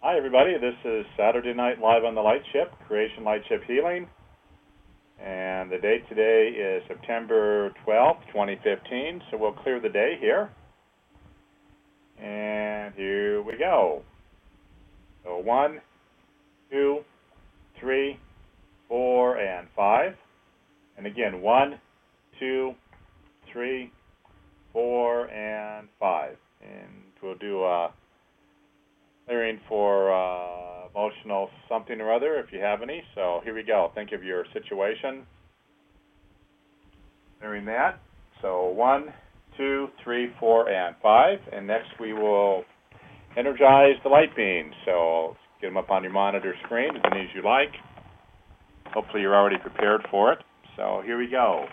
Hi, everybody. This is Saturday Night Live on the Light Ship, Creation Light Ship Healing. And the date today is September 12th, 2015. So we'll clear the day here. And here we go. So 1, 2, 3, 4, and 5. And again, 1, 2, 3, 4, and 5. And we'll do a clearing for emotional something or other if you have any. So here we go. Think of your situation. Clearing that. So 1, 2, 3, 4, and 5. And next we will energize the light beams. So get them up on your monitor screen as many as you like. Hopefully you're already prepared for it. So here we go.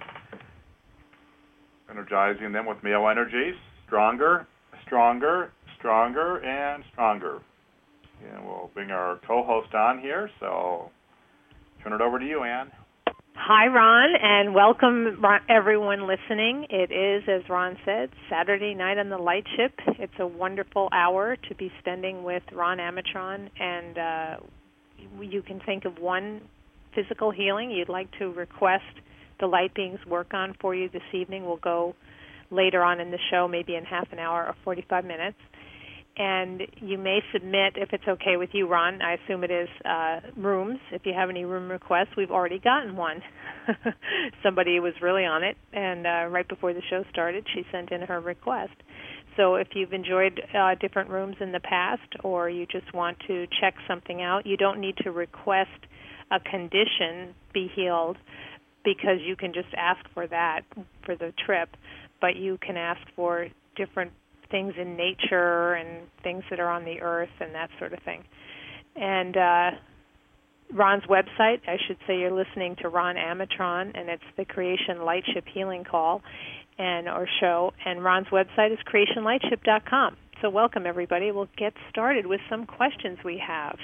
Energizing them with male energies. Stronger, stronger, stronger, and stronger. And we'll bring our co-host on here, so turn it over to you, Ann. Hi, Ron, and welcome everyone listening. It is, as Ron said, Saturday night on the Light Ship. It's a wonderful hour to be spending with Ron Amatron, and you can think of one physical healing you'd like to request the light beings work on for you this evening. We'll go later on in the show, maybe in half an hour or 45 minutes. And you may submit, if it's okay with you, Ron, I assume it is, rooms. If you have any room requests, we've already gotten one. Somebody was really on it, and right before the show started, she sent in her request. So if you've enjoyed different rooms in the past, or you just want to check something out, you don't need to request a condition be healed, because you can just ask for that for the trip, but you can ask for different things in nature and things that are on the earth and that sort of thing. And Ron's website, I should say you're listening to Ron Amatron, and it's the Creation Lightship Healing Call or show, and Ron's website is creationlightship.com. So welcome, everybody. We'll get started with some questions we have.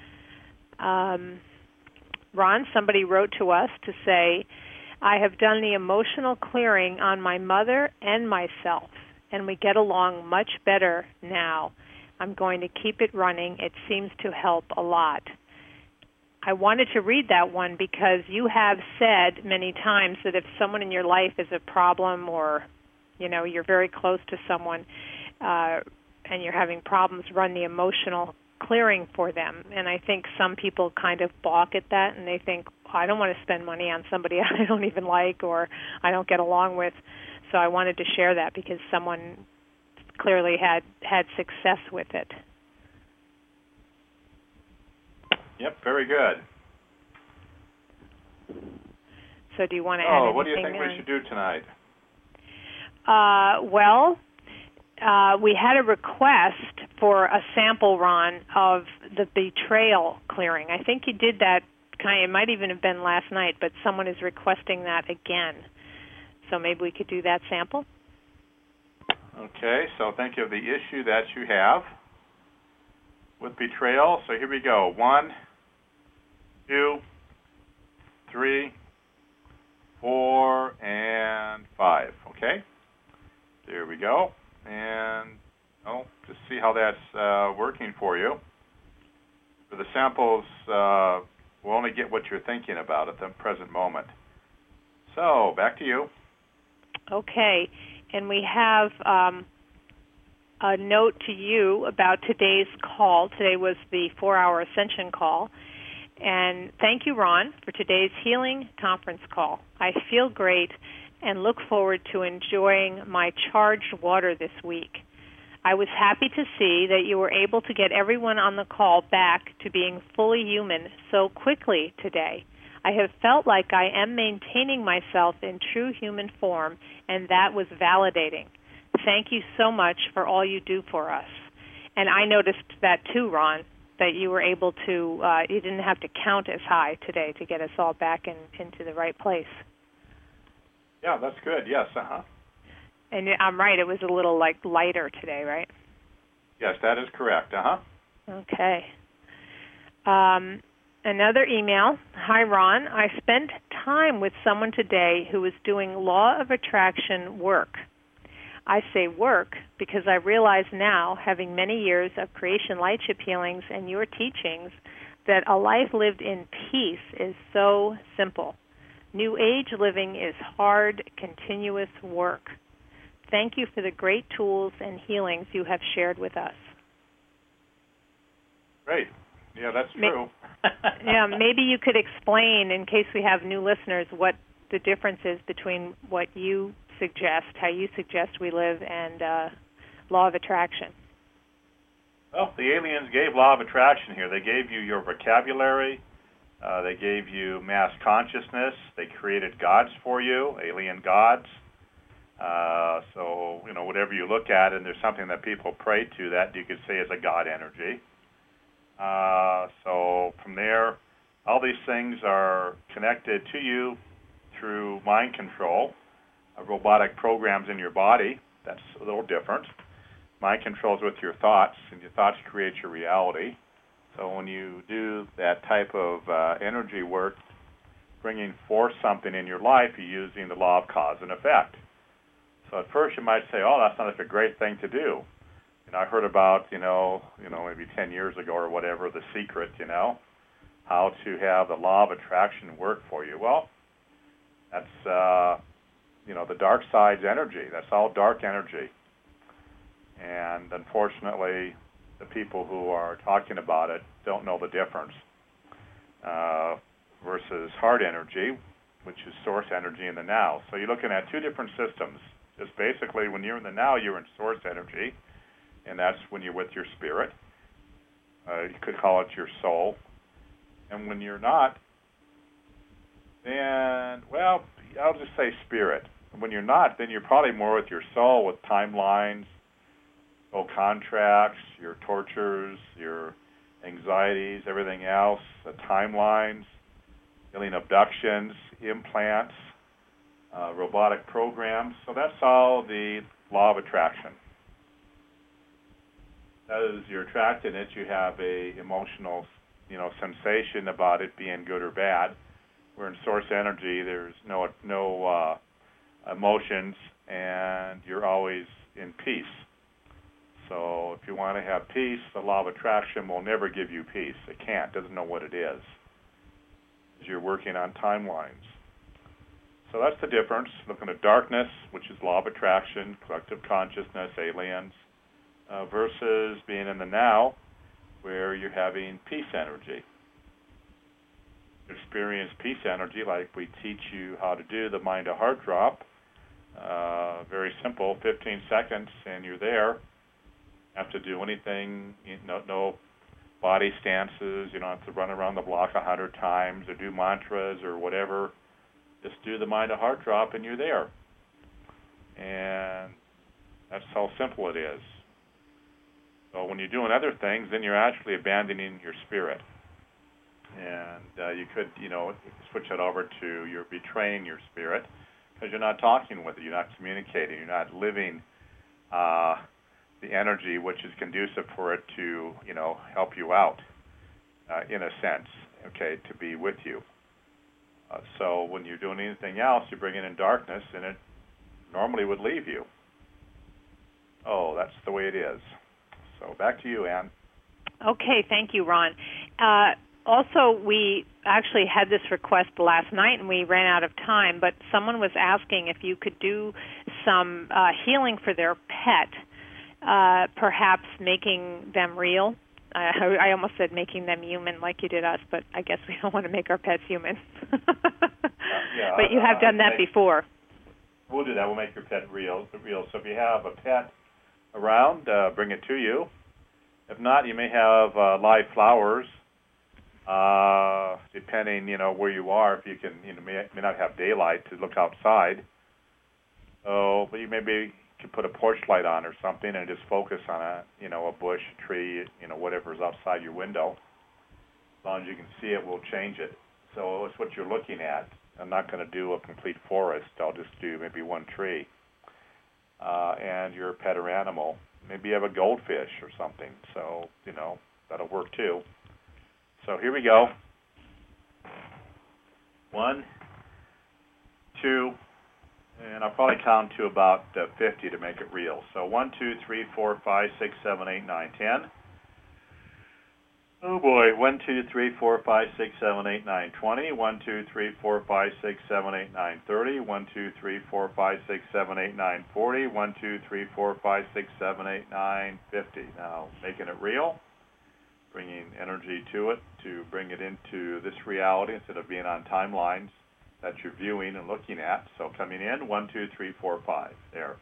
Ron, somebody wrote to us to say, I have done the emotional clearing on my mother and myself, and we get along much better now. I'm going to keep it running. It seems to help a lot. I wanted to read that one because you have said many times that if someone in your life is a problem, or you're very close to someone and you're having problems, run the emotional clearing for them. And I think some people kind of balk at that, and they think, I don't want to spend money on somebody I don't even like or I don't get along with. So I wanted to share that because someone clearly had success with it. Yep, very good. So do you want to add anything? What do you think we should do tonight? We had a request for a sample, Ron, of the betrayal clearing. I think you did that it might even have been last night, but someone is requesting that again. So maybe we could do that sample. Okay, so think of the issue that you have with betrayal. So here we go. 1, 2, 3, 4, and 5. Okay? There we go. And just see how that's working for you. For the samples, we'll only get what you're thinking about at the present moment. So, back to you. Okay, and we have a note to you about today's call. Today was the 4-hour Ascension call. And thank you, Ron, for today's healing conference call. I feel great and look forward to enjoying my charged water this week. I was happy to see that you were able to get everyone on the call back to being fully human so quickly today. I have felt like I am maintaining myself in true human form, and that was validating. Thank you so much for all you do for us. And I noticed that too, Ron, that you were able to, you didn't have to count as high today to get us all back into the right place. Yeah, that's good. Yes, And I'm right, it was a little lighter today, right? Yes, that is correct. Okay. Another email. Hi, Ron. I spent time with someone today who was doing law of attraction work. I say work because I realize now, having many years of creation lightship healings and your teachings, that a life lived in peace is so simple. New Age living is hard, continuous work. Thank you for the great tools and healings you have shared with us. Great. Yeah, that's true. Yeah, maybe you could explain, in case we have new listeners, what the difference is between what you suggest, how you suggest we live, and law of attraction. Well, the aliens gave law of attraction here. They gave you your vocabulary. They gave you mass consciousness. They created gods for you, alien gods. So, whatever you look at, and there's something that people pray to, that you could say is a God energy. So from there, all these things are connected to you through mind control, robotic programs in your body. That's a little different. Mind controls with your thoughts, and your thoughts create your reality. So when you do that type of energy work, bringing forth something in your life, you're using the law of cause and effect. So at first you might say, oh, that sounds like a great thing to do. I heard about, maybe 10 years ago or whatever, The Secret, how to have the law of attraction work for you. Well, that's, the dark side's energy. That's all dark energy. And unfortunately, the people who are talking about it don't know the difference versus hard energy, which is source energy in the now. So you're looking at two different systems. Just basically, when you're in the now, you're in source energy, and that's when you're with your spirit. You could call it your soul. And when you're not, then, well, I'll just say spirit. When you're not, then you're probably more with your soul, with timelines, soul contracts, your tortures, your anxieties, everything else, the timelines, alien abductions, implants, robotic programs. So that's all the law of attraction. As you're attracting it, you have a emotional, sensation about it being good or bad. Where in source energy, there's no emotions, and you're always in peace. So if you want to have peace, the law of attraction will never give you peace. It can't. Doesn't know what it is. You're working on timelines. So that's the difference. Looking at darkness, which is law of attraction, collective consciousness, aliens, versus being in the now, where you're having peace energy. Experience peace energy like we teach you how to do the mind to heart drop. Very simple, 15 seconds, and you're there. You have to do anything, no body stances. You don't have to run around the block 100 times or do mantras or whatever. Just do the mind to heart drop, and you're there. And that's how simple it is. So when you're doing other things, then you're actually abandoning your spirit. And you could, switch it over to you're betraying your spirit because you're not talking with it, you're not communicating, you're not living the energy which is conducive for it to, help you out, in a sense, to be with you. So when you're doing anything else, you're bringing in darkness, and it normally would leave you. Oh, that's the way it is. So back to you, Ann. Okay, thank you, Ron. Also, we actually had this request last night, and we ran out of time, but someone was asking if you could do some healing for their pet, perhaps making them real. I almost said making them human like you did us, but I guess we don't want to make our pets human. But you have done that before. We'll do that. We'll make your pet real. So if you have a pet around, bring it to you. If not, you may have live flowers. Depending, where you are, if you can, may not have daylight to look outside. So, but you maybe can put a porch light on or something and just focus on a bush, a tree, whatever's outside your window. As long as you can see it, we'll change it. So it's what you're looking at. I'm not going to do a complete forest. I'll just do maybe one tree. And your pet or animal. Maybe you have a goldfish or something. So, that'll work too. So here we go. 1, 2, And I'll probably count to about 50 to make it real. So 1, 2, 3, 4, 5, 6, 7, 8, 9, 10. Oh boy, 1, 2, 3, 4, 5, 6, 7, 8, 9, 20. 1, 2, 3, 4, 5, 6, 7, 8, 9, 30. 1, 2, 3, 4, 5, 6, 7, 8, 9, 40. 1, 2, 3, 4, 5, 6, 7, 8, 9, 50. Now, making it real, bringing energy to it to bring it into this reality instead of being on timelines that you're viewing and looking at. So coming in, 1, 2, 3, 4, 5. There.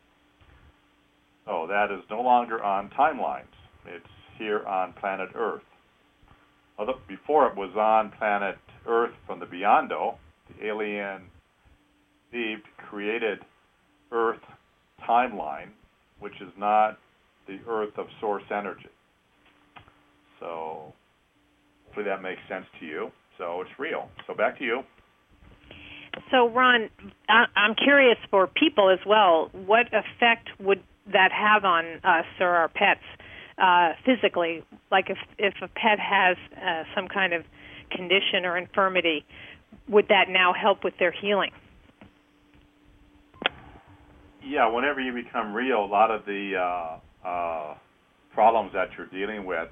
So that is no longer on timelines. It's here on planet Earth. Although before it was on planet Earth from the Beyond-O, the alien Eve created Earth timeline, which is not the Earth of source energy. So hopefully that makes sense to you. So it's real. So back to you. So, Ron, I'm curious for people as well, what effect would that have on us or our pets physically? Like if a pet has some kind of condition or infirmity, would that now help with their healing? Yeah, whenever you become real, a lot of the problems that you're dealing with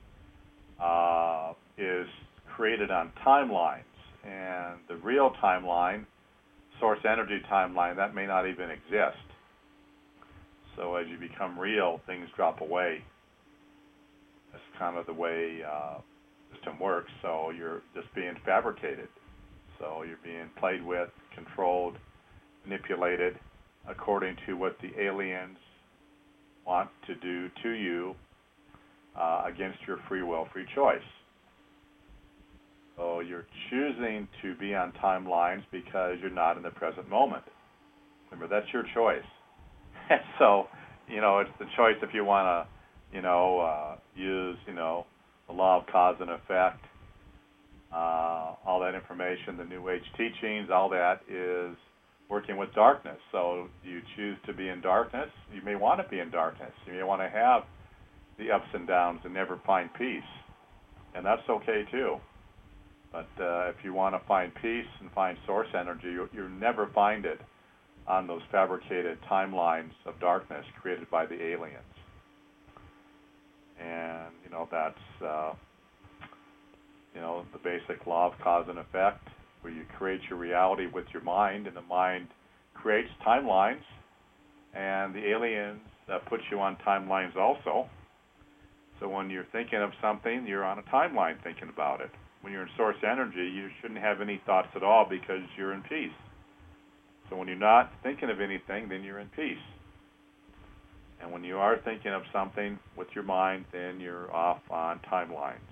is created on timelines. And the real timeline, source energy timeline, that may not even exist. So as you become real, things drop away. That's kind of the way the system works. So you're just being fabricated. So you're being played with, controlled, manipulated according to what the aliens want to do to you against your free will, free choice. So you're choosing to be on timelines because you're not in the present moment. Remember, that's your choice. So, it's the choice if you want to, use, the law of cause and effect, all that information, the New Age teachings, all that is working with darkness. So you choose to be in darkness. You may want to be in darkness. You may want to have the ups and downs and never find peace. And that's okay, too. But if you want to find peace and find source energy, you'll never find it on those fabricated timelines of darkness created by the aliens. And, that's, the basic law of cause and effect, where you create your reality with your mind, and the mind creates timelines, and the aliens put you on timelines also. So when you're thinking of something, you're on a timeline thinking about it. When you're in source energy, you shouldn't have any thoughts at all because you're in peace. So when you're not thinking of anything, then you're in peace. And when you are thinking of something with your mind, then you're off on timelines.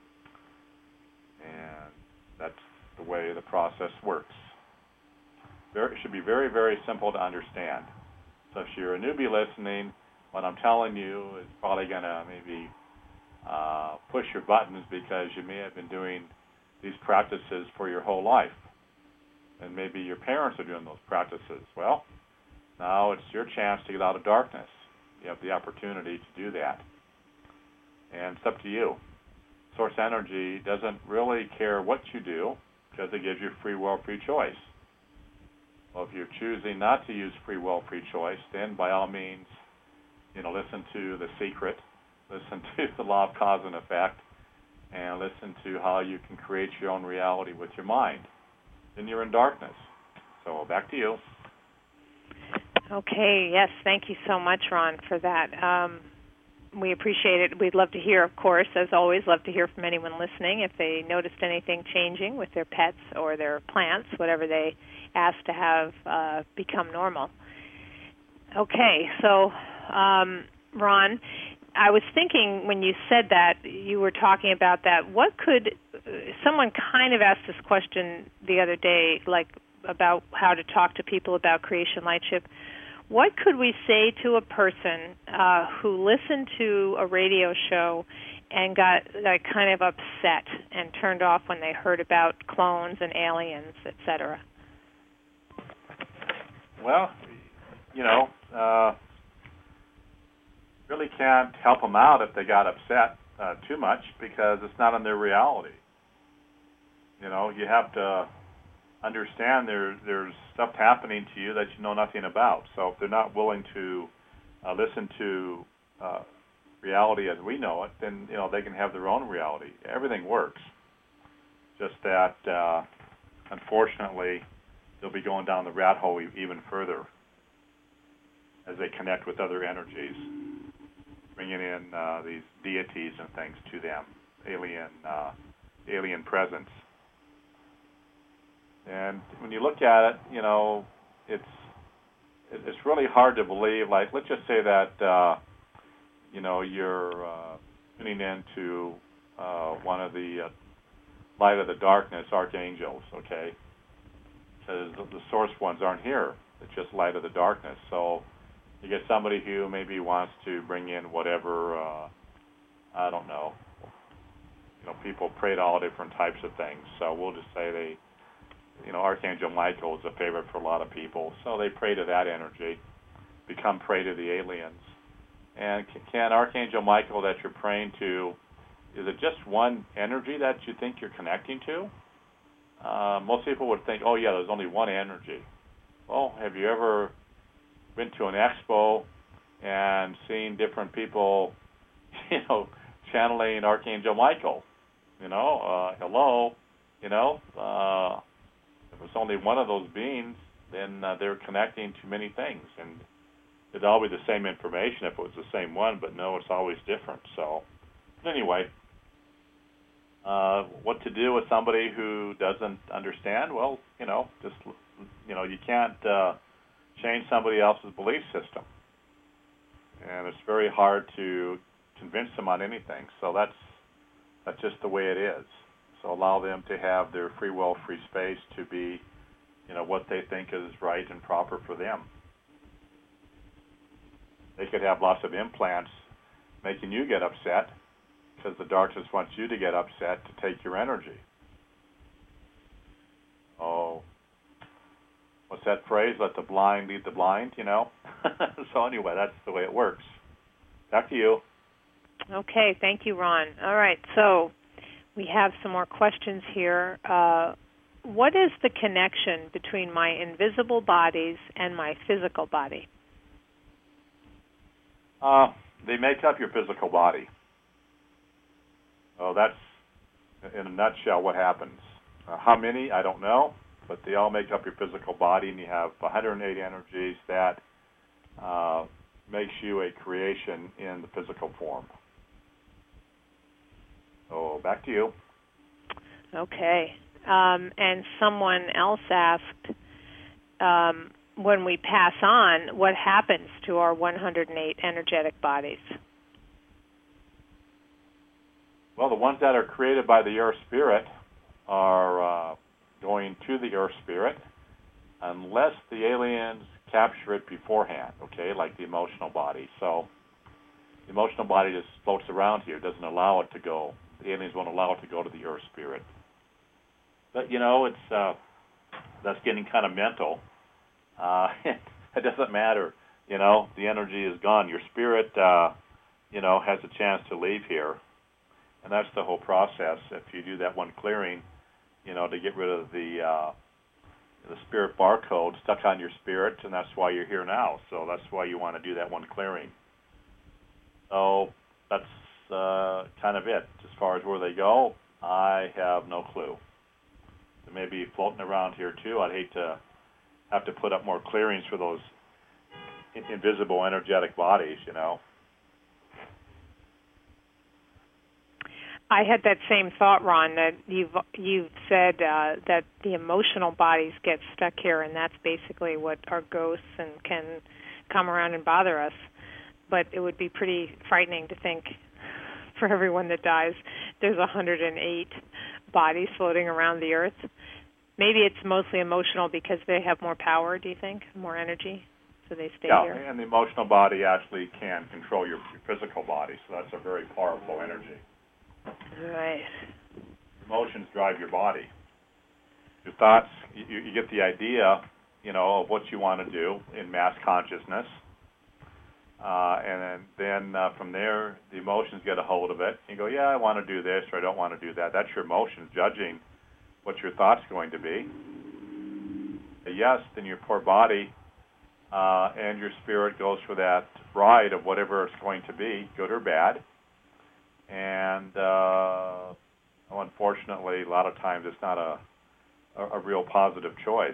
And that's the way the process works. It should be very, very simple to understand. So if you're a newbie listening, what I'm telling you is probably going to maybe push your buttons because you may have been doing these practices for your whole life. And maybe your parents are doing those practices. Well, now it's your chance to get out of darkness. You have the opportunity to do that. And it's up to you. Source energy doesn't really care what you do because it gives you free will, free choice. Well, if you're choosing not to use free will, free choice, then by all means, listen to The Secret, listen to the law of cause and effect, and listen to how you can create your own reality with your mind. Then you're in darkness. So back to you. Okay, yes, thank you so much, Ron, for that. We appreciate it. We'd love to hear, of course, as always, love to hear from anyone listening if they noticed anything changing with their pets or their plants, whatever they ask to have become normal. Okay, so, Ron, I was thinking when you said that, you were talking about that, what could, someone kind of asked this question the other day, like about how to talk to people about Creation Lightship. What could we say to a person who listened to a radio show and got kind of upset and turned off when they heard about clones and aliens, etc.? Well, really can't help them out if they got upset too much because it's not in their reality. You have to understand there's stuff happening to you that you know nothing about. So if they're not willing to listen to reality as we know it, then they can have their own reality. Everything works. Just that, unfortunately, they'll be going down the rat hole even further as they connect with other energies, bringing in these deities and things to them, alien presence. And when you look at it, it's really hard to believe. Like, let's just say that you're tuning into one of the light of the darkness archangels. Okay, because the source ones aren't here. It's just light of the darkness. So you get somebody who maybe wants to bring in whatever. I don't know. People pray to all different types of things. So we'll just say they. Archangel Michael is a favorite for a lot of people, so they pray to that energy, become prey to the aliens. And can Archangel Michael that you're praying to, is it just one energy that you think you're connecting to? Most people would think, oh yeah, there's only one energy. Well, have you ever been to an expo and seen different people, channeling Archangel Michael? Hello, if it's only one of those beings, then they're connecting to many things, and it'd all be the same information if it was the same one, but no, it's always different. So, anyway, what to do with somebody who doesn't understand? Well, you can't change somebody else's belief system, and it's very hard to convince them on anything. So that's just the way it is. So allow them to have their free will, free space to be, what they think is right and proper for them. They could have lots of implants making you get upset because the darkness wants you to get upset to take your energy. Oh, what's that phrase? Let the blind lead the blind, So anyway, that's the way it works. Back to you. Okay, thank you, Ron. All right, so we have some more questions here. What is the connection between my invisible bodies and my physical body? They make up your physical body. Oh, that's, in a nutshell, what happens. How many, I don't know, but they all make up your physical body, and you have 108 energies that makes you a creation in the physical form. So back to you. Okay. And someone else asked, when we pass on, what happens to our 108 energetic bodies? Well, the ones that are created by the Earth Spirit are going to the Earth Spirit unless the aliens capture it beforehand, okay, like the emotional body. So the emotional body just floats around here, doesn't allow it to go. The aliens won't allow it to go to the Earth Spirit. But, it's that's getting kind of mental. It doesn't matter. The energy is gone. Your spirit, has a chance to leave here. And that's the whole process. If you do that one clearing, to get rid of the spirit barcode stuck on your spirit, and that's why you're here now. So that's why you want to do that one clearing. So that's kind of it. As far as where they go, I have no clue. They may be floating around here too. I'd hate to have to put up more clearings for those invisible energetic bodies, I had that same thought, Ron, that you've said that the emotional bodies get stuck here, and that's basically what are ghosts and can come around and bother us. But it would be pretty frightening to think, for everyone that dies, there's 108 bodies floating around the Earth. Maybe it's mostly emotional because they have more power, do you think? More energy, so they stay here? Yeah, and the emotional body actually can control your physical body, so that's a very powerful energy. Right. Emotions drive your body. Your thoughts, you get the idea, of what you want to do in mass consciousness. And then from there, the emotions get a hold of it. You go, yeah, I want to do this, or I don't want to do that. That's your emotions judging what your thought's going to be. yes, then your poor body and your spirit goes for that ride of whatever it's going to be, good or bad. And unfortunately, a lot of times it's not a real positive choice.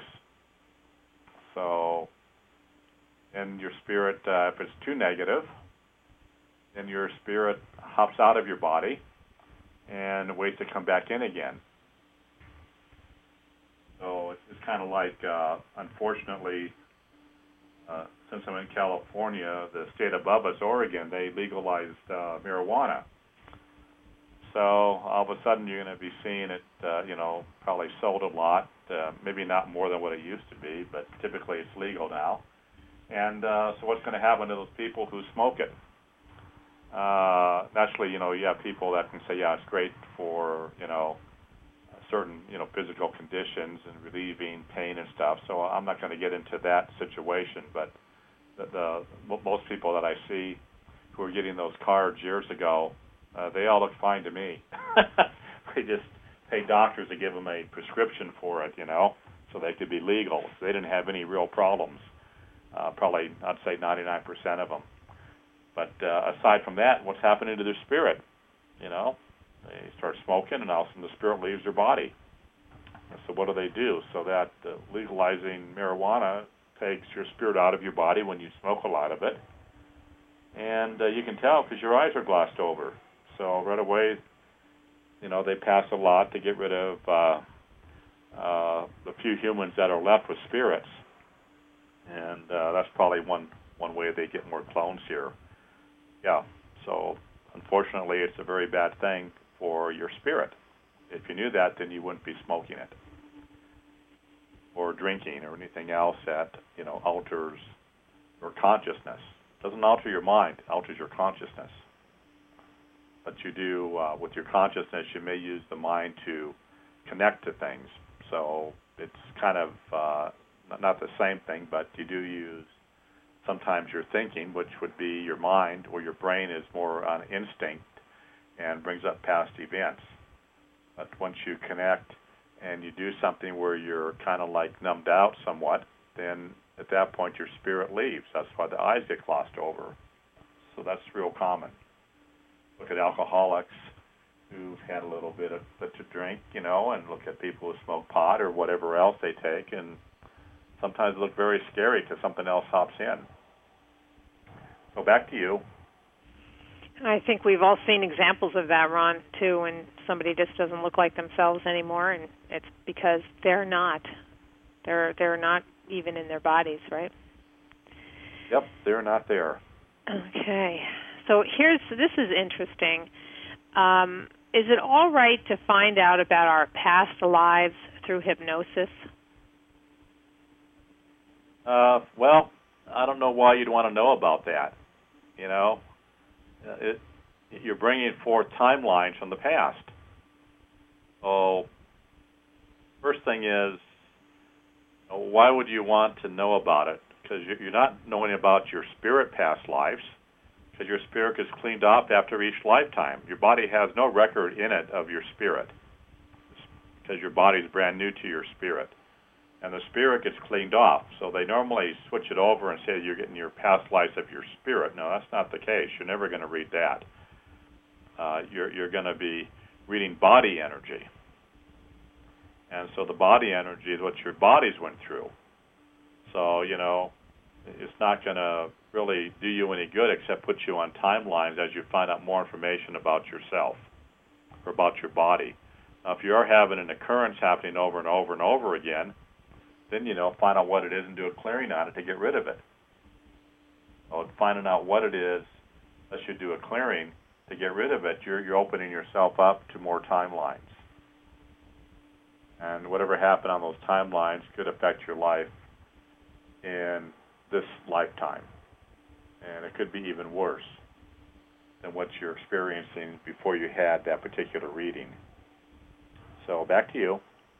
So, and your spirit, if it's too negative, then your spirit hops out of your body and waits to come back in again. So it's kind of like, unfortunately, since I'm in California, the state above us, Oregon, they legalized marijuana. So all of a sudden you're going to be seeing it, probably sold a lot, maybe not more than what it used to be, but typically it's legal now. And so what's going to happen to those people who smoke it? Naturally, you have people that can say, yeah, it's great for, certain, physical conditions and relieving pain and stuff. So I'm not going to get into that situation, but most people that I see who are getting those cards years ago, they all look fine to me. They just pay doctors to give them a prescription for it, so they could be legal. So they didn't have any real problems. Probably, I'd say 99% of them. But aside from that, what's happening to their spirit? They start smoking, and all of a sudden the spirit leaves their body. So what do? So that legalizing marijuana takes your spirit out of your body when you smoke a lot of it. And you can tell because your eyes are glossed over. So right away, they pass a lot to get rid of the few humans that are left with spirits. And that's probably one way they get more clones here. Yeah, so unfortunately, it's a very bad thing for your spirit. If you knew that, then you wouldn't be smoking it or drinking or anything else that, alters your consciousness. It doesn't alter your mind, it alters your consciousness. But you do, with your consciousness, you may use the mind to connect to things. So it's kind of not the same thing, but you do use sometimes your thinking, which would be your mind, or your brain is more on instinct and brings up past events. But once you connect and you do something where you're kind of like numbed out somewhat, then at that point your spirit leaves. That's why the eyes get glossed over. So that's real common. Look at alcoholics who've had a little bit of to drink, and look at people who smoke pot or whatever else they take, and sometimes look very scary because something else hops in. So back to you. I think we've all seen examples of that, Ron, too, when somebody just doesn't look like themselves anymore, and it's because they're not. They're not even in their bodies, right? Yep, they're not there. Okay. So this is interesting. Is it all right to find out about our past lives through hypnosis? Well, I don't know why you'd want to know about that. You're bringing forth timelines from the past. So, first thing is, why would you want to know about it? Because you're not knowing about your spirit past lives, because your spirit is cleaned up after each lifetime. Your body has no record in it of your spirit, because your body is brand new to your spirit. And the spirit gets cleaned off. So they normally switch it over and say you're getting your past lives of your spirit. No, that's not the case. You're never going to read that. You're going to be reading body energy. And so the body energy is what your bodies went through. So, it's not going to really do you any good except put you on timelines as you find out more information about yourself or about your body. Now, if you are having an occurrence happening over and over and over again, then, find out what it is and do a clearing on it to get rid of it. So finding out what it is, unless you do a clearing to get rid of it, you're opening yourself up to more timelines. And whatever happened on those timelines could affect your life in this lifetime. And it could be even worse than what you're experiencing before you had that particular reading. So back to you.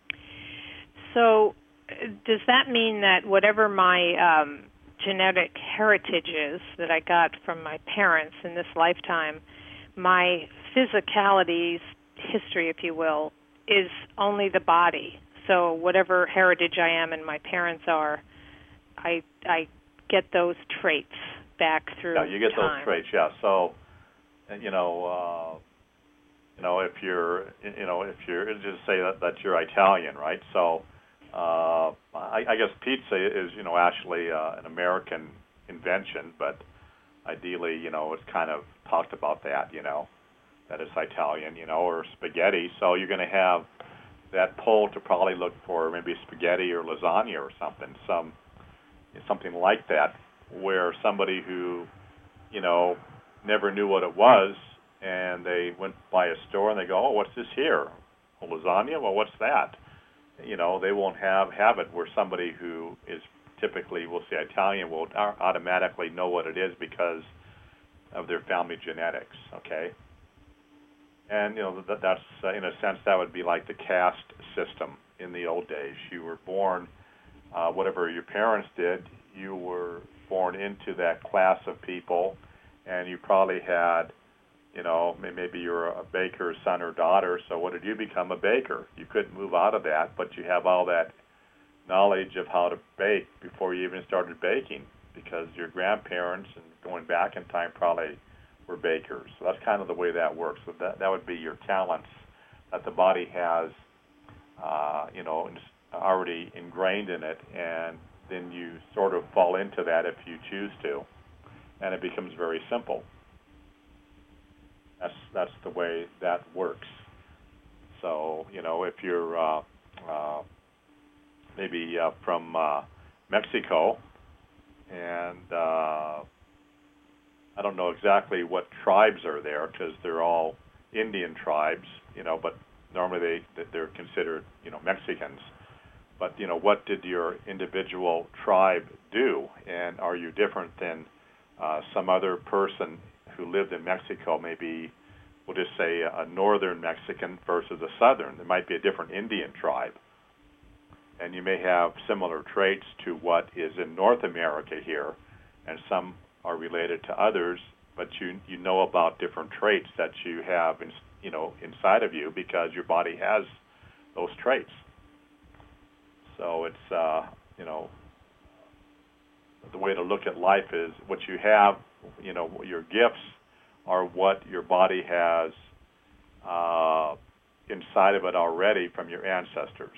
So does that mean that whatever my genetic heritage is that I got from my parents in this lifetime, my physicality's history, if you will, is only the body? So whatever heritage I am and my parents are, I get those traits back through Yeah, you get time. those traits. Yeah. So, if you're just say that you're Italian, right? So, I guess pizza is, actually an American invention, but ideally, it's kind of talked about that, that it's Italian, or spaghetti. So you're going to have that pull to probably look for maybe spaghetti or lasagna or something like that, where somebody who, never knew what it was, and they went by a store and they go, oh, what's this here? A lasagna? Well, what's that? They won't have it, where somebody who is typically, we'll say Italian, will automatically know what it is because of their family genetics, okay? And, that's, in a sense, that would be like the caste system in the old days. You were born, whatever your parents did, you were born into that class of people, and you probably had, maybe you're a baker's son or daughter, so what did you become? A baker. You couldn't move out of that, but you have all that knowledge of how to bake before you even started baking, because your grandparents, and going back in time, probably were bakers. So that's kind of the way that works. So that would be your talents that the body has, already ingrained in it, and then you sort of fall into that if you choose to, and it becomes very simple. That's the way that works. So, if you're maybe from Mexico, and I don't know exactly what tribes are there, because they're all Indian tribes, but normally they're considered, Mexicans. But, what did your individual tribe do? And are you different than some other person who lived in Mexico? Maybe we'll just say a northern Mexican versus a southern. There might be a different Indian tribe. And you may have similar traits to what is in North America here, and some are related to others, but you know about different traits that you have inside of you, because your body has those traits. So it's the way to look at life is what you have, your gifts are what your body has inside of it already from your ancestors.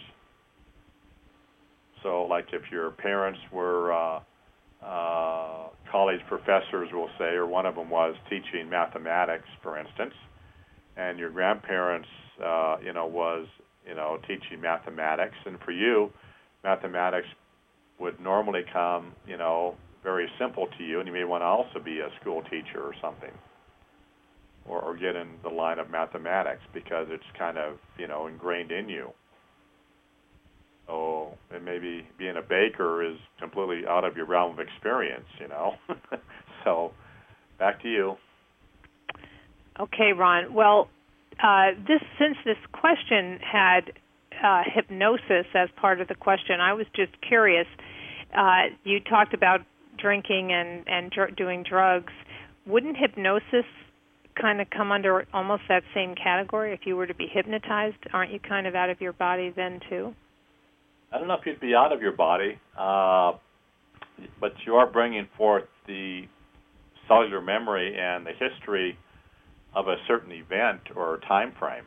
So like if your parents were college professors, we'll say, or one of them was teaching mathematics, for instance, and your grandparents, was, teaching mathematics, and for you, mathematics would normally come, very simple to you, and you may want to also be a school teacher or something, or get in the line of mathematics, because it's kind of, ingrained in you. So, and maybe being a baker is completely out of your realm of experience, So, back to you. Okay, Ron. Well, since this question had hypnosis as part of the question, I was just curious. You talked about drinking and doing drugs. Wouldn't hypnosis kind of come under almost that same category? If you were to be hypnotized, aren't you kind of out of your body then too? I don't know if you'd be out of your body, but you are bringing forth the cellular memory and the history of a certain event or time frame.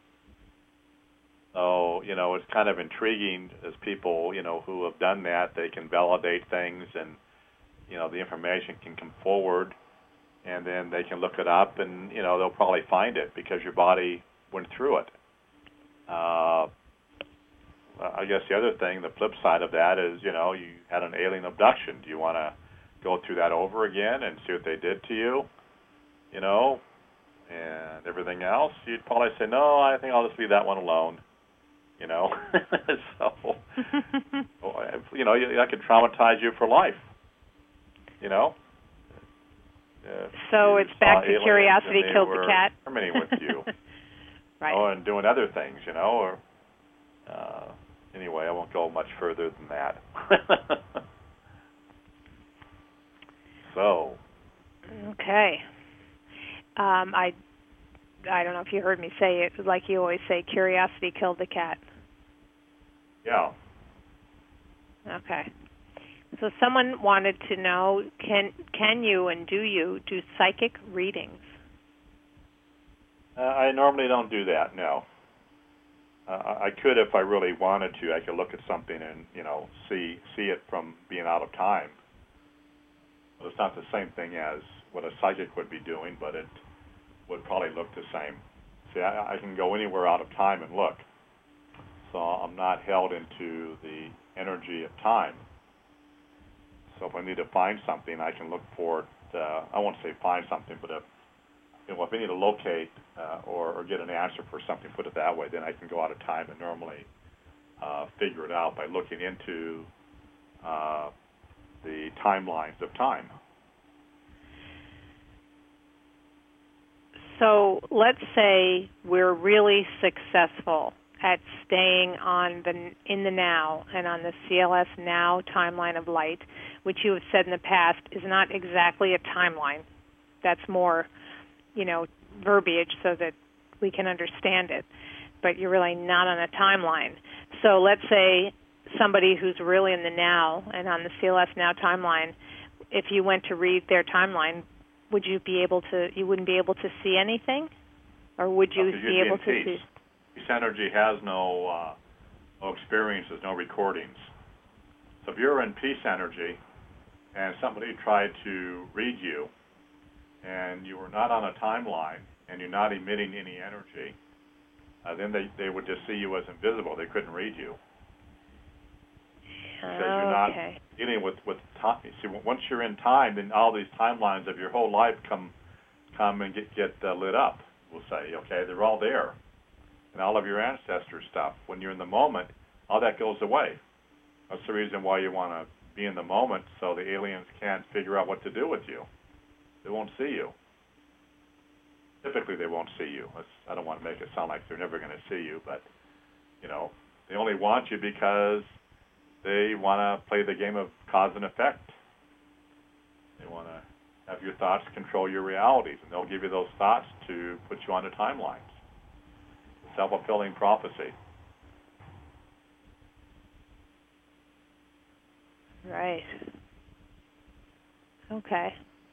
So, it's kind of intriguing as people, who have done that, they can validate things, and, the information can come forward, and then they can look it up, and, they'll probably find it because your body went through it. I guess the other thing, the flip side of that is, you had an alien abduction. Do you want to go through that over again and see what they did to you, and everything else? You'd probably say, no, I think I'll just leave that one alone, So, that could traumatize you for life, So it's back to curiosity killed the cat. Experimenting with you, right? And doing other things, or anyway, I won't go much further than that. So. Okay. I don't know if you heard me say it, like you always say, curiosity killed the cat. Yeah. Okay. So someone wanted to know, can you and do you do psychic readings? I normally don't do that, no. I could if I really wanted to. I could look at something and, see it from being out of time. But it's not the same thing as what a psychic would be doing, but it would probably look the same. See, I can go anywhere out of time and look. So I'm not held into the energy of time. So if I need to find something, I can look for it. I won't say find something, but if I need to locate or get an answer for something, put it that way, then I can go out of time and normally figure it out by looking into the timelines of time. So let's say we're really successful at staying in the now and on the CLS now timeline of light, which you have said in the past is not exactly a timeline. That's more, verbiage so that we can understand it. But you're really not on a timeline. So let's say somebody who's really in the now and on the CLS now timeline, if you went to read their timeline, you wouldn't be able to see anything? Or would you be able to see? Peace energy has no experiences, no recordings. So if you're in peace energy and somebody tried to read you and you were not on a timeline and you're not emitting any energy, then they would just see you as invisible. They couldn't read you. Because you're not dealing with time. See, once you're in time, then all these timelines of your whole life come and get lit up, we'll say. Okay, they're all there. And all of your ancestor stuff. When you're in the moment, all that goes away. That's the reason why you want to be in the moment, so the aliens can't figure out what to do with you. They won't see you. Typically, they won't see you. I don't want to make it sound like they're never going to see you, but, they only want you because they want to play the game of cause and effect. They want to have your thoughts control your realities, and they'll give you those thoughts to put you on the timelines. Self-fulfilling prophecy. Right. Okay.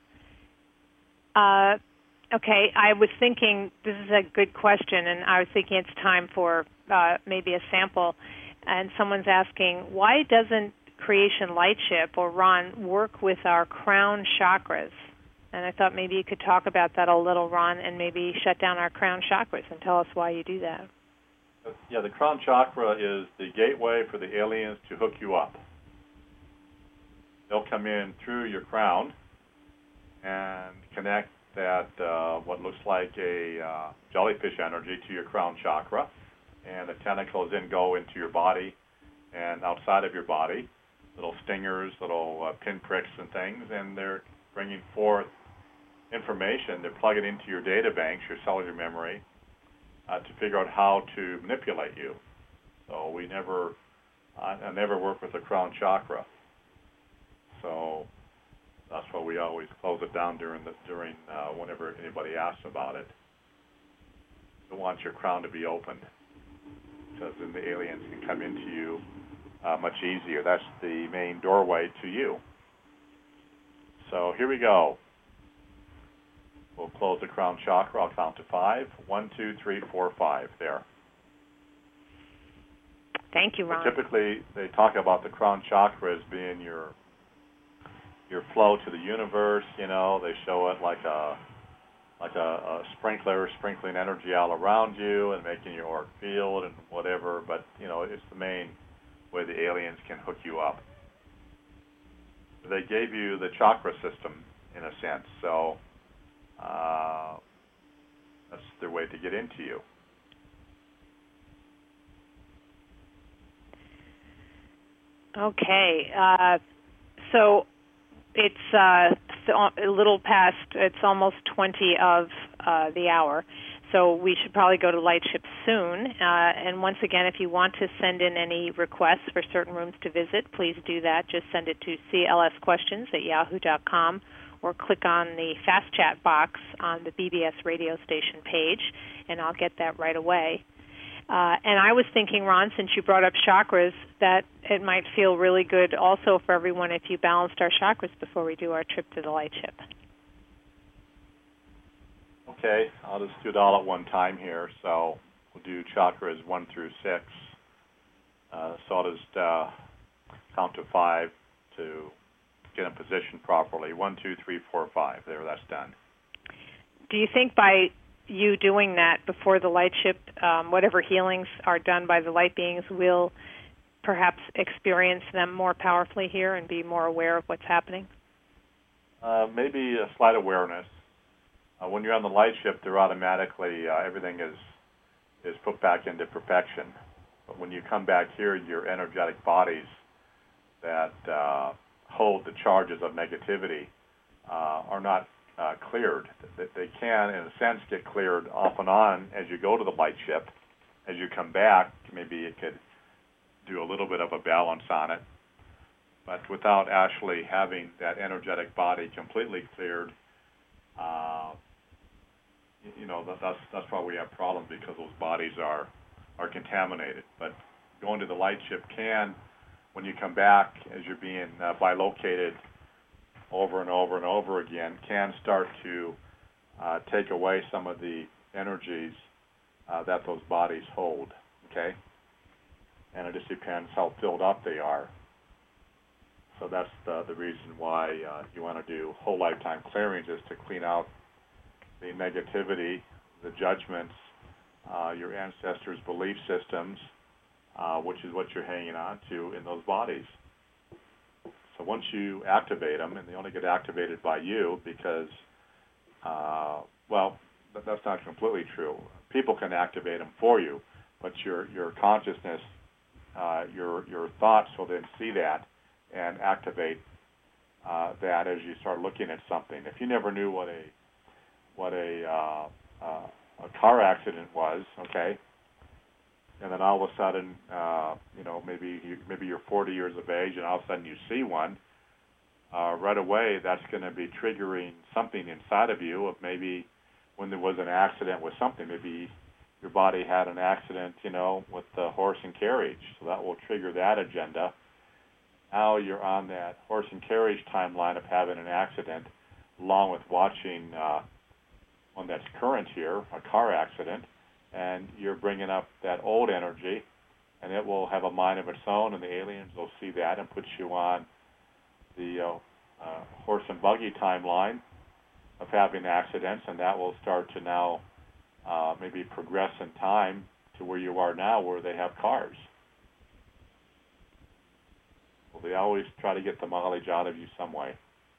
Okay, I was thinking, this is a good question, and I was thinking it's time for maybe a sample. And someone's asking, why doesn't Creation Lightship or Ron work with our crown chakras? And I thought maybe you could talk about that a little, Ron, and maybe shut down our crown chakras and tell us why you do that. Yeah, the crown chakra is the gateway for the aliens to hook you up. They'll come in through your crown and connect that what looks like a jellyfish energy to your crown chakra, and the tentacles then go into your body and outside of your body, little stingers, little pinpricks and things, and they're bringing forth information. They're plugging into your data banks, your cellular memory, to figure out how to manipulate you. So I never work with the crown chakra. So that's why we always close it down during whenever anybody asks about it. We want your crown to be opened, because then the aliens can come into you much easier. That's the main doorway to you. So here we go. We'll close the crown chakra. I'll count to 5. 1, 2, 3, 4, 5. There. Thank you, Ron. So typically, they talk about the crown chakra as being your flow to the universe. They show it like a sprinkler sprinkling energy all around you and making your auric field and whatever. But it's the main way the aliens can hook you up. They gave you the chakra system in a sense, so that's their way to get into you. Okay, so it's a little past, it's almost 20 of the hour, so we should probably go to Lightship soon. And once again, if you want to send in any requests for certain rooms to visit, please do that. Just send it to clsquestions@yahoo.com or click on the Fast Chat box on the BBS radio station page, and I'll get that right away. And I was thinking, Ron, since you brought up chakras, that it might feel really good also for everyone if you balanced our chakras before we do our trip to the light ship. Okay, I'll just do it all at one time here. So we'll do chakras 1 through 6. So I'll just count to 5 to get in position properly. 1, 2, 3, 4, 5. There, that's done. Do you think by you doing that before the light ship, whatever healings are done by the light beings, will perhaps experience them more powerfully here and be more aware of what's happening? Maybe a slight awareness. When you're on the light ship, they're automatically, everything is put back into perfection. But when you come back here, your energetic bodies that hold the charges of negativity are not cleared. They can, in a sense, get cleared off and on as you go to the light ship. As you come back, maybe it could do a little bit of a balance on it. But without actually having that energetic body completely cleared, that's why we have problems, because those bodies are contaminated. But going to the light ship can, when you come back, as you're being bilocated over and over and over again, can start to take away some of the energies that those bodies hold, okay? And it just depends how filled up they are. So that's the reason why you want to do whole lifetime clearings, is to clean out the negativity, the judgments, your ancestors' belief systems, which is what you're hanging on to in those bodies. So once you activate them, and they only get activated by you because, that's not completely true. People can activate them for you, but your consciousness, your thoughts will then see that and activate that as you start looking at something. If you never knew what a car accident was, okay, and then all of a sudden, maybe you're 40 years of age, and all of a sudden you see one, right away that's going to be triggering something inside of you of maybe when there was an accident with something. Maybe your body had an accident, with the horse and carriage, so that will trigger that agenda. Now you're on that horse and carriage timeline of having an accident, along with watching one that's current here, a car accident, and you're bringing up that old energy, and it will have a mind of its own, and the aliens will see that and put you on the horse and buggy timeline of having accidents, and that will start to now maybe progress in time to where you are now, where they have cars. Well, they always try to get the mileage out of you some way.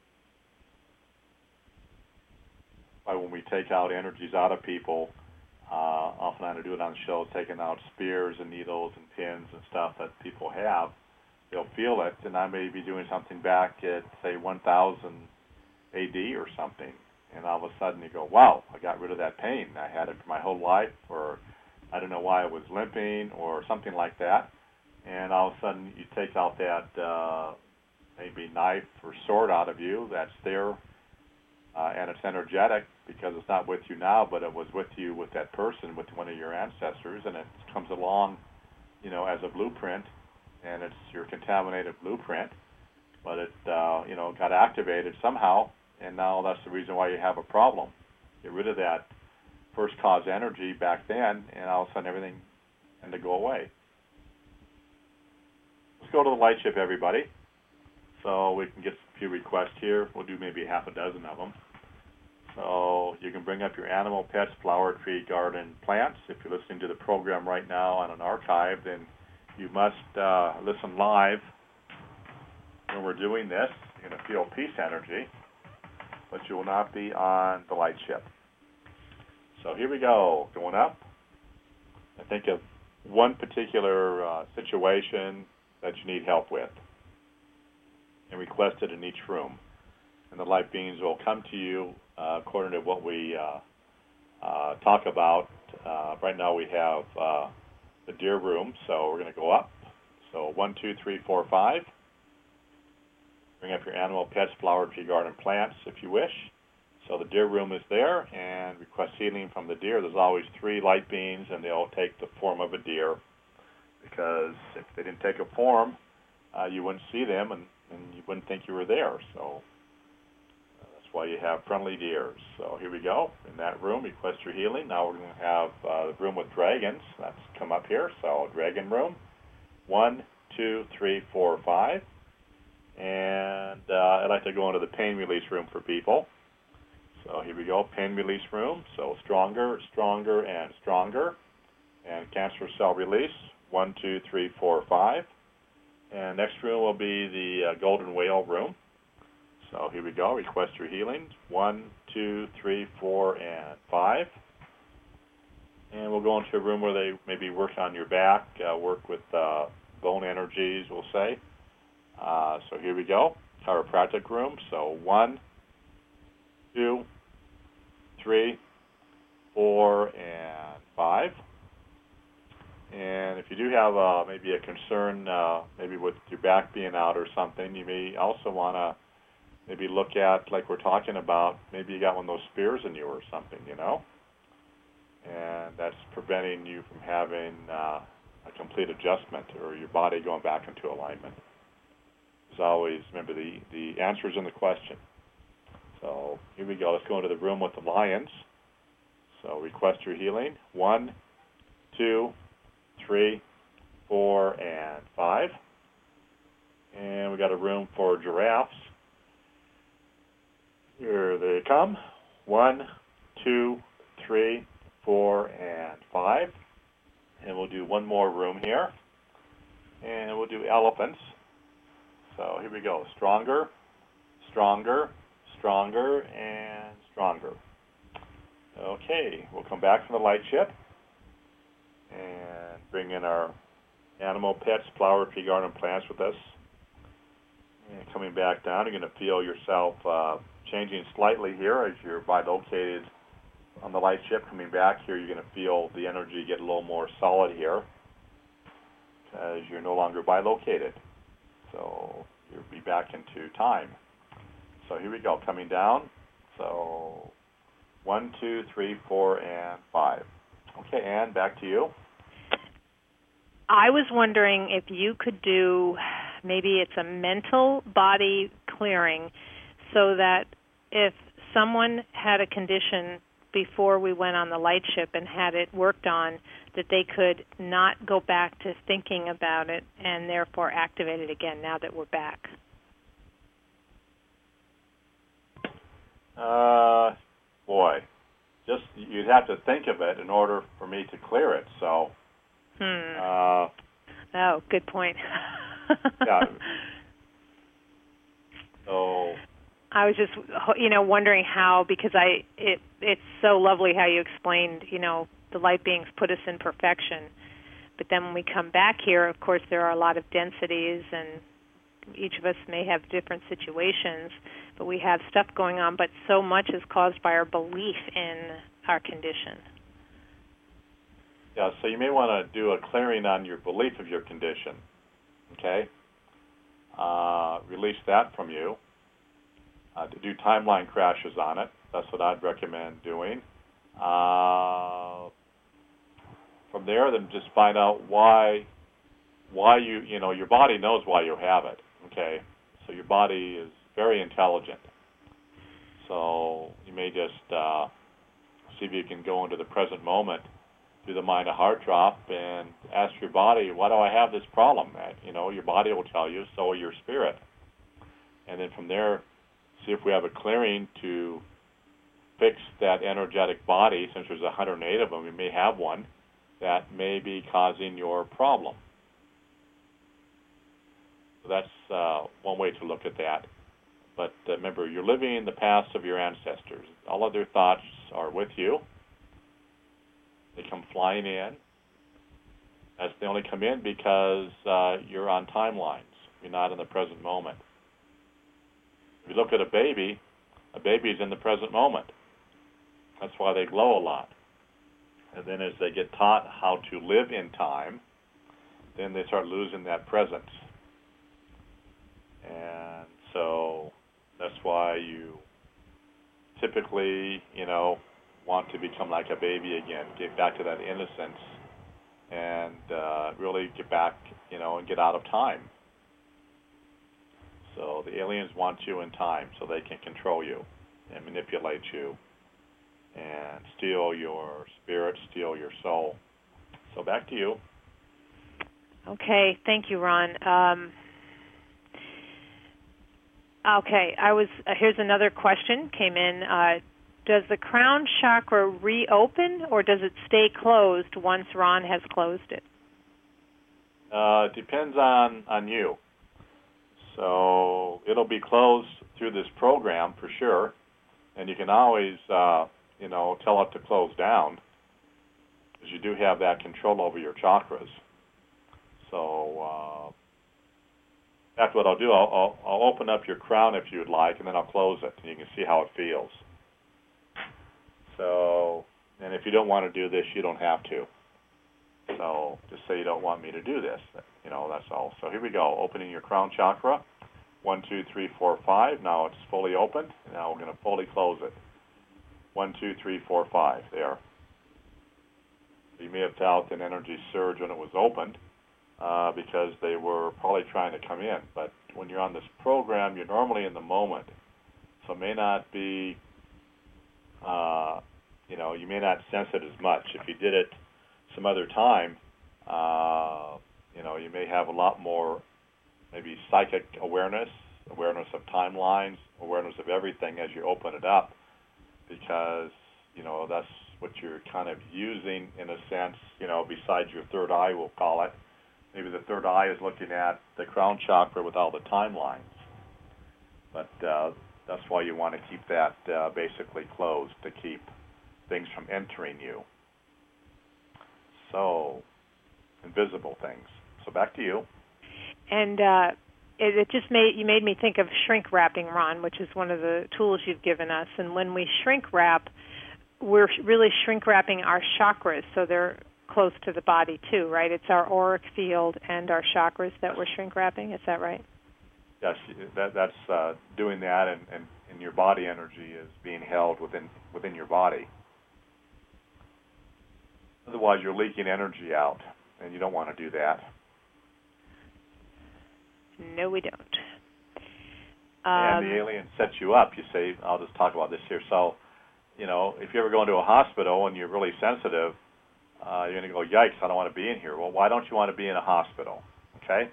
Why when we take out energies out of people, often I do it on the show, taking out spears and needles and pins and stuff that people have, they'll feel it, and I may be doing something back at, say, 1000 AD or something, and all of a sudden you go, wow, I got rid of that pain. I had it for my whole life, or I don't know why I was limping, or something like that, and all of a sudden you take out that maybe knife or sword out of you that's there, and it's energetic because it's not with you now, but it was with you with that person, with one of your ancestors, and it comes along, as a blueprint, and it's your contaminated blueprint, but it, got activated somehow, and now that's the reason why you have a problem. Get rid of that first cause energy back then, and all of a sudden everything had to go away. Let's go to the light ship, everybody, so we can get a few requests here. We'll do maybe half a dozen of them. So you can bring up your animal, pets, flower, tree, garden, plants. If you're listening to the program right now on an archive, then you must listen live when we're doing this. You're going to feel peace energy, but you will not be on the light ship. So here we go, going up. I think of one particular situation that you need help with, and request it in each room. And the light beings will come to you according to what we talk about. Right now we have the deer room, so we're going to go up. So 1, 2, 3, 4, 5. Bring up your animal, pets, flower, tree, garden, plants, if you wish. So the deer room is there, and request healing from the deer. There's always 3 light beings, and they all take the form of a deer, because if they didn't take a form, you wouldn't see them, and you wouldn't think you were there. So that's why you have friendly deers. So here we go. In that room, request your healing. Now we're going to have the room with dragons. That's come up here. So dragon room, 1, 2, 3, 4, 5. And I'd like to go into the pain release room for people. So here we go, pain release room. So stronger, stronger, and stronger. And cancer cell release, 1, 2, 3, 4, 5. And next room will be the golden whale room. So here we go, request your healing, 1, 2, 3, 4, and 5. And we'll go into a room where they maybe work on your back, work with bone energies, we'll say. So here we go, chiropractic room. So 1, 2, 3, 4, and 5. And if you do have maybe a concern, maybe with your back being out or something, you may also want to maybe look at, like we're talking about, maybe you got one of those spears in you or something, and that's preventing you from having a complete adjustment or your body going back into alignment. As always, remember the answer is in the question. So here we go. Let's go into the room with the lions. So request your healing. 1, 2, 3, 4, and 5. And we got a room for giraffes. Here they come. 1, 2, 3, 4, and 5. And we'll do one more room here. And we'll do elephants. So here we go. Stronger, stronger, stronger, and stronger. Okay, we'll come back from the light ship and bring in our animal pets, flower, tree, garden, plants with us. And coming back down, you're going to feel yourself changing slightly here as you're bilocated on the light ship. Coming back here, you're going to feel the energy get a little more solid here because you're no longer bilocated. So you'll be back into time. So here we go, coming down. So 1, 2, 3, 4, and 5. Okay, Ann, back to you. I was wondering if you could do, maybe it's a mental body clearing, so that if someone had a condition before we went on the light ship and had it worked on, that they could not go back to thinking about it and therefore activate it again now that we're back. Boy, just you'd have to think of it in order for me to clear it. So. Oh, good point. Yeah. So. I was just, wondering how, because it's so lovely how you explained, the light beings put us in perfection. But then when we come back here, of course, there are a lot of densities, and each of us may have different situations, but we have stuff going on, but so much is caused by our belief in our condition. Yeah, so you may want to do a clearing on your belief of your condition, okay? Release that from you. To do timeline crashes on it. That's what I'd recommend doing. From there, then just find out why your body knows why you have it, okay? So your body is very intelligent. So you may just see if you can go into the present moment, do the mind to heart drop, and ask your body, why do I have this problem? Your body will tell you, so will your spirit. And then from there, see if we have a clearing to fix that energetic body. Since there's 108 of them, we may have one that may be causing your problem. So that's one way to look at that. But remember, you're living the past of your ancestors. All of their thoughts are with you. They come flying in. They only come in because you're on timelines. You're not in the present moment. If you look at a baby is in the present moment. That's why they glow a lot. And then as they get taught how to live in time, then they start losing that presence. And so that's why you typically, want to become like a baby again, get back to that innocence, and really get back, and get out of time. So the aliens want you in time so they can control you and manipulate you and steal your spirit, steal your soul. So back to you. Okay, thank you, Ron. Okay, here's another question came in. Does the crown chakra reopen, or does it stay closed once Ron has closed it? Depends on you. So it'll be closed through this program for sure, and you can always, tell it to close down, because you do have that control over your chakras. So that's what I'll do. I'll open up your crown if you'd like, and then I'll close it, and you can see how it feels. So, and if you don't want to do this, you don't have to. So just say you don't want me to do this. That's all. So here we go. Opening your crown chakra. 1, 2, 3, 4, 5. Now it's fully opened. And now we're going to fully close it. 1, 2, 3, 4, 5. There. You may have felt an energy surge when it was opened because they were probably trying to come in. But when you're on this program, you're normally in the moment. So it may not be, you may not sense it as much. If you did it some other time, you may have a lot more maybe psychic awareness of timelines, awareness of everything as you open it up, because, that's what you're kind of using in a sense, besides your third eye, we'll call it. Maybe the third eye is looking at the crown chakra with all the timelines. But that's why you want to keep that basically closed, to keep things from entering you. So, invisible things. So back to you. And it just made me think of shrink wrapping, Ron, which is one of the tools you've given us. And when we shrink wrap, we're really shrink wrapping our chakras, so they're close to the body too, right? It's our auric field and our chakras that we're shrink wrapping. Is that right? Yes, that's doing that, and your body energy is being held within your body. Otherwise, you're leaking energy out, and you don't want to do that. No, we don't. And the alien sets you up. You say, I'll just talk about this here. So, if you ever go into a hospital and you're really sensitive, you're going to go, yikes, I don't want to be in here. Well, why don't you want to be in a hospital? Okay?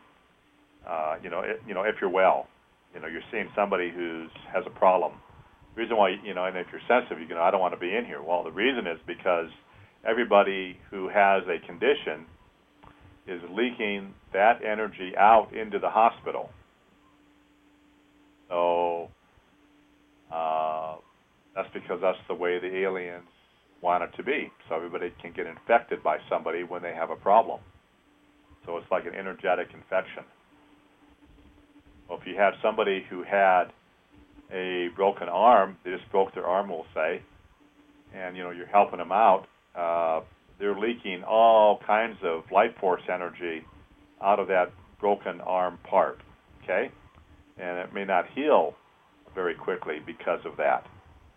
If you're well, you're seeing somebody who has a problem. The reason why, and if you're sensitive, you go, I don't want to be in here. Well, the reason is because everybody who has a condition is leaking that energy out into the hospital. So that's because that's the way the aliens want it to be. So everybody can get infected by somebody when they have a problem. So it's like an energetic infection. Well, if you had somebody who had a broken arm, they just broke their arm, we'll say, and you're helping them out, they're leaking all kinds of life force energy out of that broken arm part, okay? And it may not heal very quickly because of that,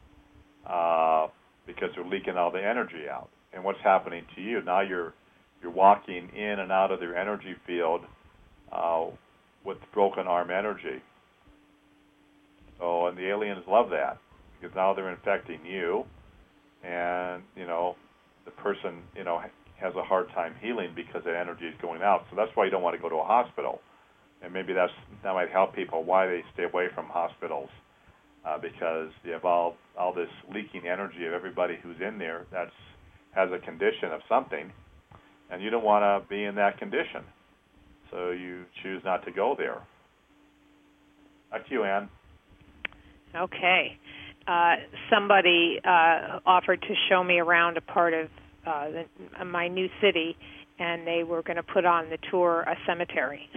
because they're leaking all the energy out. And what's happening to you, now you're walking in and out of their energy field with broken arm energy. So, and the aliens love that, because now they're infecting you, and, the person, has a hard time healing because that energy is going out. So that's why you don't want to go to a hospital. And maybe that might help people why they stay away from hospitals, because you have all this leaking energy of everybody who's in there that has a condition of something, and you don't want to be in that condition. So you choose not to go there. Back to you, Ann. Okay. Somebody offered to show me around a part of my new city, and they were going to put on the tour a cemetery.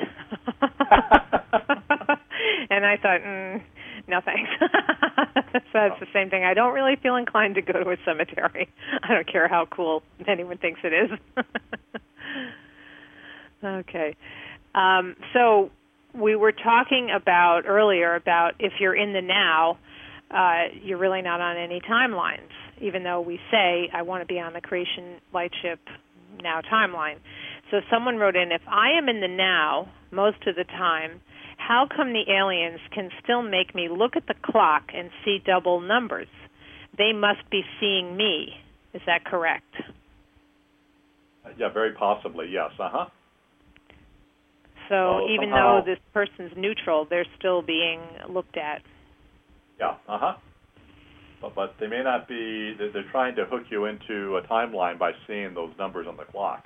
And I thought, no thanks. So that's the same thing. I don't really feel inclined to go to a cemetery. I don't care how cool anyone thinks it is. Okay. So we were talking earlier about if you're in the now, you're really not on any timelines, even though we say, I want to be on the Creation Lightship Now timeline. So someone wrote in, if I am in the now most of the time, how come the aliens can still make me look at the clock and see double numbers? They must be seeing me. Is that correct? Yeah, very possibly, yes. So even though this person's neutral, they're still being looked at. Yeah, But they may not be, they're trying to hook you into a timeline by seeing those numbers on the clock.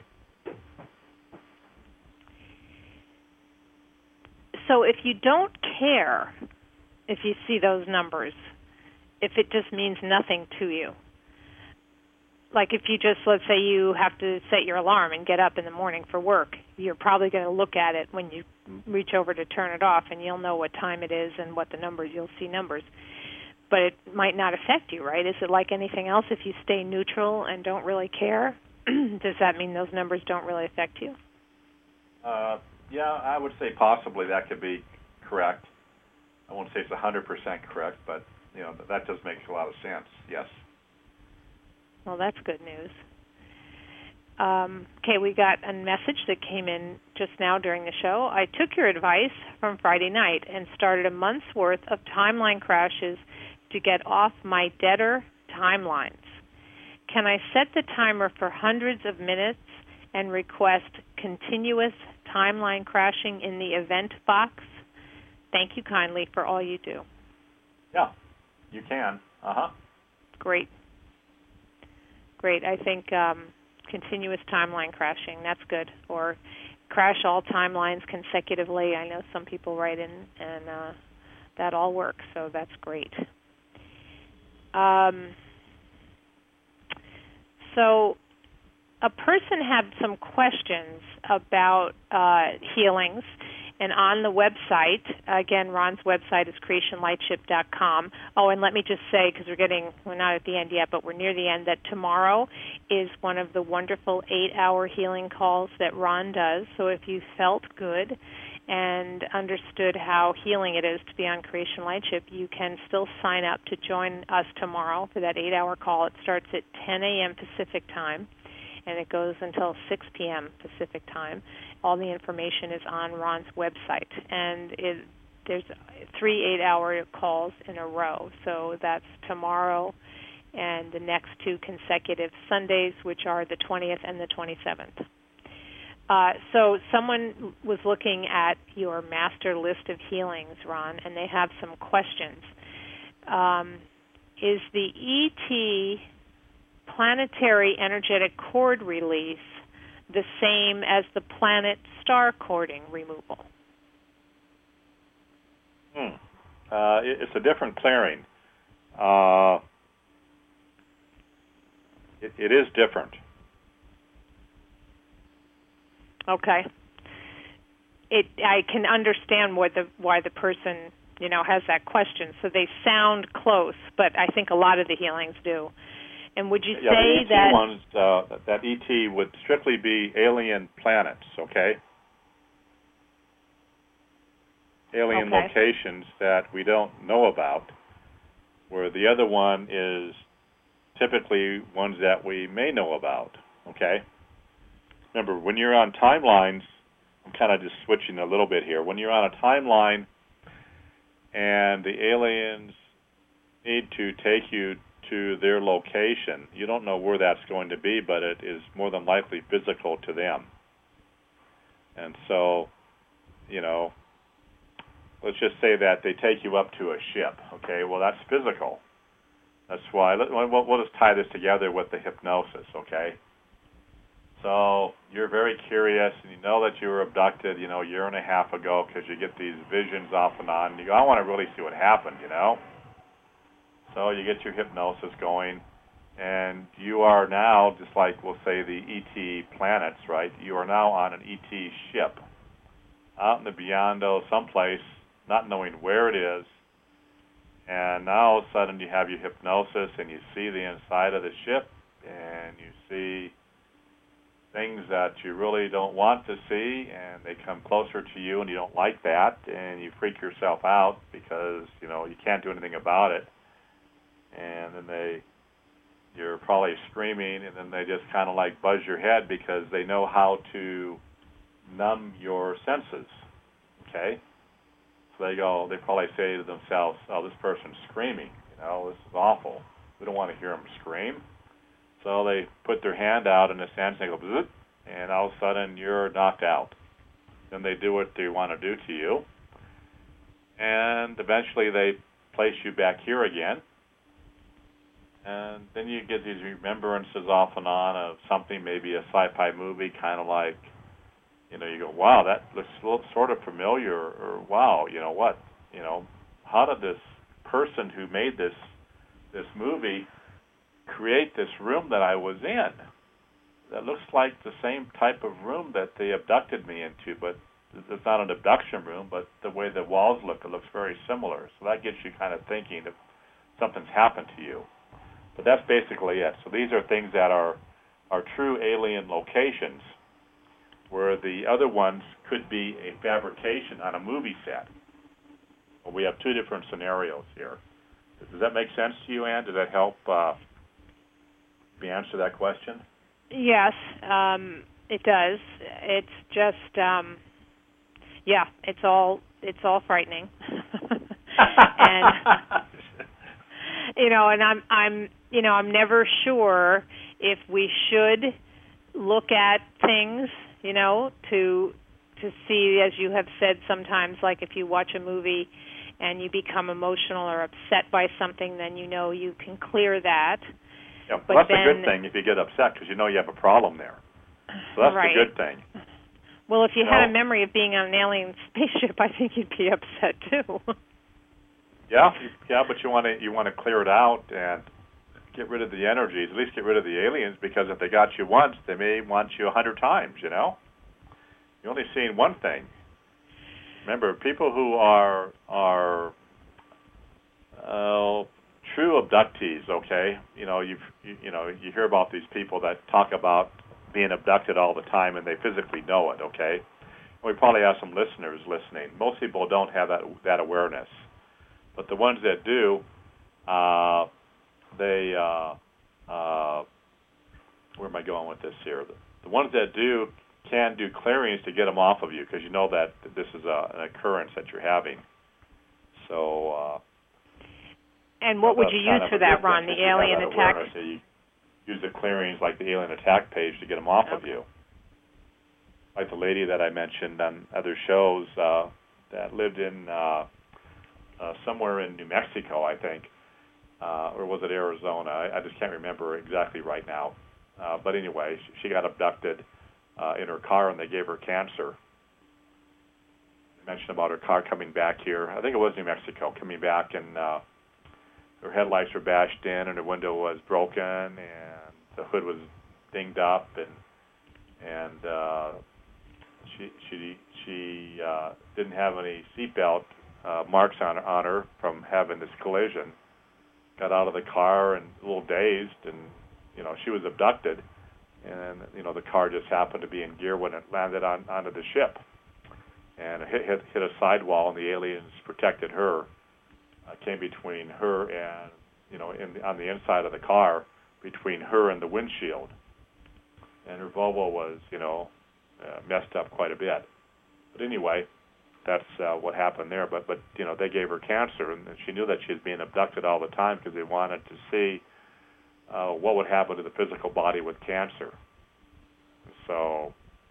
So if you don't care if you see those numbers, if it just means nothing to you, like if you just, let's say you have to set your alarm and get up in the morning for work, you're probably going to look at it when you reach over to turn it off, and you'll know what time it is and what the numbers, you'll see numbers. But it might not affect you, right? Is it like anything else? If you stay neutral and don't really care, does that mean those numbers don't really affect you? Yeah, I would say possibly that could be correct. I won't say it's 100% correct, but that does make a lot of sense. Yes. Well, that's good news. Okay, we got a message that came in just now during the show. I took your advice from Friday night and started a month's worth of timeline crashes to get off my deader timelines. Can I set the timer for hundreds of minutes and request continuous timeline crashing in the event box? Thank you kindly for all you do. Yeah, you can. Great. I think continuous timeline crashing, that's good. Or crash all timelines consecutively. I know some people write in, and that all works, so that's great. So a person had some questions about healings, and on the website, again, Ron's website is creationlightship.com. Oh, and let me just say, because we're not at the end yet, but we're near the end, that tomorrow is one of the wonderful 8-hour healing calls that Ron does. So if you felt good and understood how healing it is to be on Creation Lightship, you can still sign up to join us tomorrow for that 8-hour call. It starts at 10 a.m. Pacific time, and it goes until 6 p.m. Pacific time. All the information is on Ron's website, and there's 3 8-hour calls in a row. So that's tomorrow and the next 2 consecutive Sundays, which are the 20th and the 27th. So someone was looking at your master list of healings, Ron, and they have some questions. Is the ET planetary energetic cord release the same as the planet star cording removal? It's a different clearing. It is different. Okay. I can understand why the person has that question. So they sound close, but I think a lot of the healings do. And would you say the ET ones, that ET would strictly be alien planets, okay? Alien locations that we don't know about, where the other one is typically ones that we may know about, okay? Remember, when you're on timelines, I'm kind of just switching a little bit here. When you're on a timeline and the aliens need to take you to their location, you don't know where that's going to be, but it is more than likely physical to them. And so, let's just say that they take you up to a ship, okay? Well, that's physical. That's why, we'll just tie this together with the hypnosis, okay? So you're very curious, and you know that you were abducted, a year and a half ago, because you get these visions off and on, and you go, I want to really see what happened, So you get your hypnosis going, and you are now, just like we'll say the ET planets, right? You are now on an ET ship, out in the beyond, someplace, not knowing where it is, and now all of a sudden you have your hypnosis, and you see the inside of the ship, and you see things that you really don't want to see, and they come closer to you, and you don't like that, and you freak yourself out because, you can't do anything about it. and then you're probably screaming, and then they just kind of like buzz your head because they know how to numb your senses. Okay, so they probably say to themselves, "Oh, this person's screaming. This is awful. We don't want to hear them scream." So they put their hand out in a sense, and they go, "Bzz," and all of a sudden you're knocked out. Then they do what they want to do to you, and eventually they place you back here again. And then you get these remembrances off and on of something, maybe a sci-fi movie, kind of like, you go, wow, that looks sort of familiar, or wow, what? How did this person who made this movie create this room that I was in? That looks like the same type of room that they abducted me into, but it's not an abduction room, but the way the walls look, it looks very similar. So that gets you kind of thinking if something's happened to you. But that's basically it. So these are things that are true alien locations, where the other ones could be a fabrication on a movie set. Well, we have two different scenarios here. Does that make sense to you, Ann? Does that help me answer that question? Yes, it does. It's just, it's all frightening. And and I'm never sure if we should look at things, to see, as you have said sometimes, like if you watch a movie and you become emotional or upset by something, then you can clear that. Yeah, well, that's a good thing if you get upset, because you have a problem there. So that's right. the good thing. Well, if you had a memory of being on an alien spaceship, I think you'd be upset too. Yeah, but you want to clear it out and get rid of the energies, at least get rid of the aliens, because if they got you once, they may want you 100 times, You're only seeing one thing. Remember, people who are true abductees, okay? You hear about these people that talk about being abducted all the time, and they physically know it, okay? We probably have some listeners listening. Most people don't have that awareness. But the ones that do, where am I going with this here? The ones that do can do clearings to get them off of you, because you know that this is an occurrence that you're having. So. And what would you use for that, Ron? The alien attack? You use the clearings like the alien attack page to get them off of you. Like the lady that I mentioned on other shows that lived in somewhere in New Mexico, I think, or was it Arizona? I just can't remember exactly right now. But anyway, she got abducted in her car, and they gave her cancer. I mentioned about her car coming back here. I think it was New Mexico, coming back, and her headlights were bashed in, and her window was broken, and the hood was dinged up, and she didn't have any seatbelt marks on her from having this collision. Got out of the car and a little dazed, and she was abducted, and the car just happened to be in gear when it landed onto the ship, and it hit a sidewall, and the aliens protected her. Came between her and on the inside of the car, between her and the windshield, and her Volvo was messed up quite a bit. But anyway, that's what happened there. But they gave her cancer, and she knew that she was being abducted all the time, because they wanted to see what would happen to the physical body with cancer. So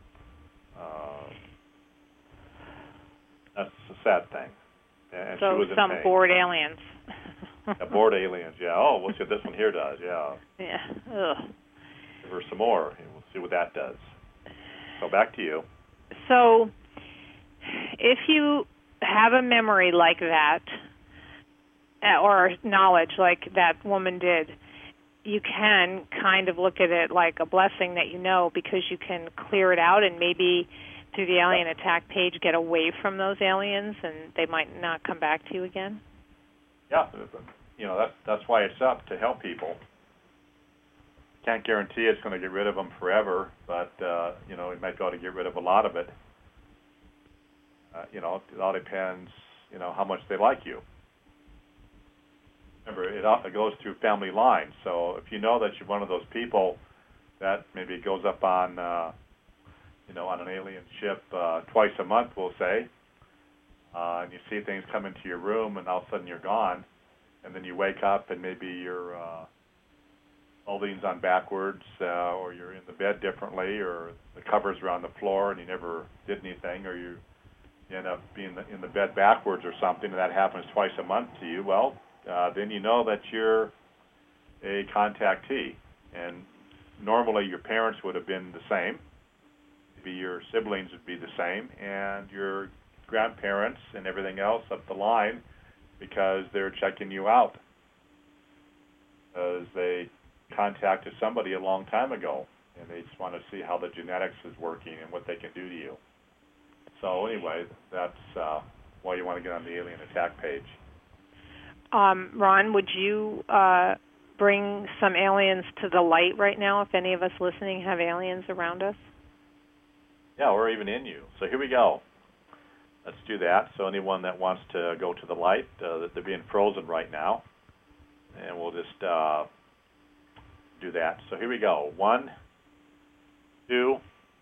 that's a sad thing. And so she was some bored aliens. Bored aliens, yeah. Oh, we'll see what this one here does, yeah. Yeah. Ugh. Give her some more, and we'll see what that does. So back to you. So if you have a memory like that, or knowledge like that woman did, you can kind of look at it like a blessing that because you can clear it out, and maybe through the alien attack page get away from those aliens, and they might not come back to you again. Yeah, that's why it's up, to help people. Can't guarantee it's going to get rid of them forever, but it might be able to get rid of a lot of it. It all depends, how much they like you. remember, it goes through family lines. So if you know that you're one of those people that maybe goes up on, on an alien ship twice a month, we'll say, and you see things come into your room, and all of a sudden you're gone, and then you wake up and maybe your clothing's on backwards, or you're in the bed differently, or the covers are on the floor and you never did anything, or you end up being in the bed backwards or something, and that happens twice a month to you, well, then you know that you're a contactee. And normally your parents would have been the same. Maybe your siblings would be the same, and your grandparents and everything else up the line, because they're checking you out, because they contacted somebody a long time ago, and they just want to see how the genetics is working and what they can do to you. So anyway, that's why you want to get on the alien attack page. Ron, would you bring some aliens to the light right now if any of us listening have aliens around us? Yeah, or even in you. So here we go. Let's do that. So anyone that wants to go to the light, they're being frozen right now. And we'll just do that. So here we go. 1, 2,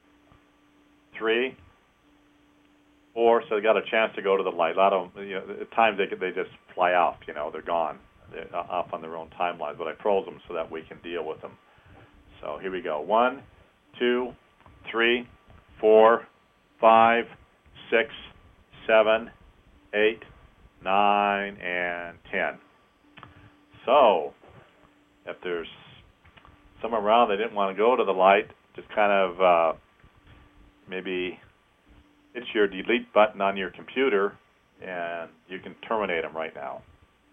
3, 4. So they got a chance to go to the light. A lot of them, at times they just fly off. They're gone. They're off on their own timelines. But I froze them so that we can deal with them. So here we go. 1, 2, 3, 4, 5, 6, 7, 8, 9, and 10. So if there's someone around that didn't want to go to the light, just kind of maybe hit your delete button on your computer, and you can terminate them right now.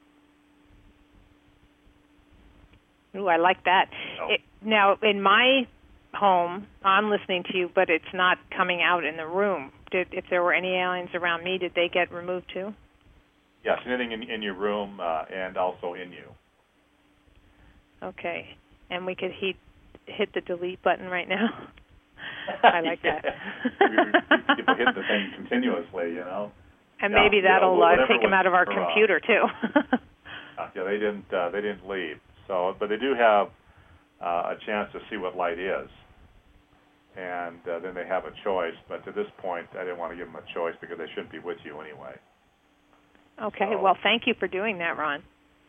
Ooh, I like that. Oh. Now, in my home, I'm listening to you, but it's not coming out in the room. If there were any aliens around me, did they get removed too? Yes, anything in your room and also in you. Okay, and we could hit the delete button right now. I like that. People hit the thing continuously, And maybe that'll take them out of our computer too. Yeah, they didn't leave. So, but they do have a chance to see what light is, and then they have a choice. But to this point, I didn't want to give them a choice because they shouldn't be with you anyway. Okay. Well, thank you for doing that, Ron.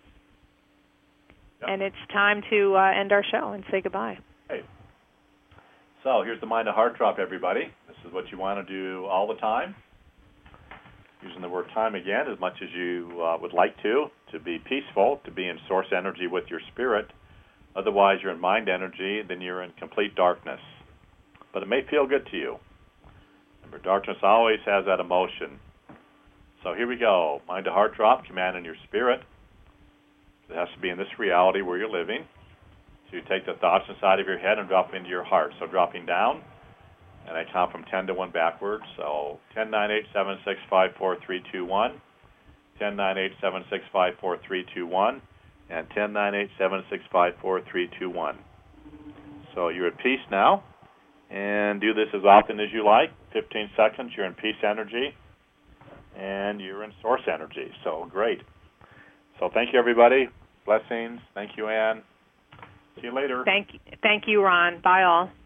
Yep. And it's time to end our show and say goodbye. Hey. So here's the Mind to Heart Drop, everybody. This is what you want to do all the time. Using the word time again as much as you would like to be peaceful, to be in source energy with your spirit. Otherwise, you're in mind energy, then you're in complete darkness. But it may feel good to you. Remember, darkness always has that emotion. So here we go. Mind to Heart Drop, commanding your spirit. It has to be in this reality where you're living. So you take the thoughts inside of your head and drop them into your heart. So dropping down, and I count from 10 to 1 backwards. So 10, 9, 8, 7, 6, 5, 4, 3, 2, 1. 10, 9, 8, 7, 6, 5, 4, 3, 2, 1. And 10, 9, 8, 7, 6, 5, 4, 3, 2, 1. So you're at peace now. And do this as often as you like. 15 seconds, you're in peace energy. And you're in source energy. So great. So thank you, everybody. Blessings. Thank you, Ann. See you later. Thank you, Ron. Bye, all.